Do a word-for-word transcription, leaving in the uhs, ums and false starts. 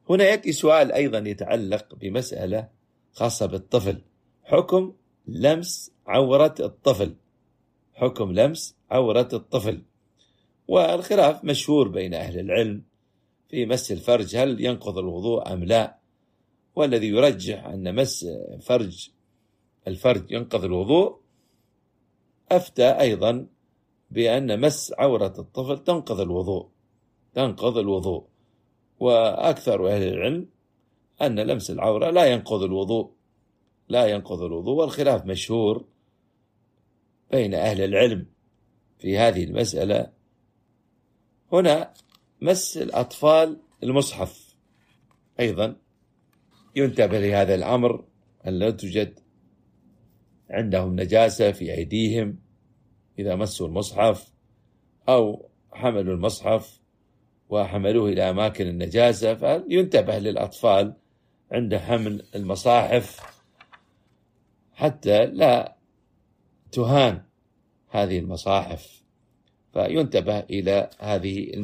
هنا يأتي سؤال أيضا يتعلق بمسألة خاصة بالطفل، حكم لمس عورة الطفل، حكم لمس عورة الطفل. والخلاف مشهور بين أهل العلم في مس الفرج، هل ينقض الوضوء أم لا؟ والذي يرجح أن مس فرج الفرج ينقض الوضوء أفتى أيضا بأن مس عورة الطفل تنقض الوضوء تنقض الوضوء وأكثر أهل العلم أن لمس العورة لا ينقض الوضوء لا ينقض الوضوء والخلاف مشهور بين أهل العلم في هذه المسألة. هنا مس الأطفال المصحف أيضا ينتبه لهذا الأمر، أن لا توجد عندهم نجاسة في أيديهم إذا مسوا المصحف أو حملوا المصحف وحملوه إلى أماكن النجاسة، فينتبه للأطفال عند حمل المصاحف حتى لا تهان هذه المصاحف، فينتبه إلى هذه المسألة.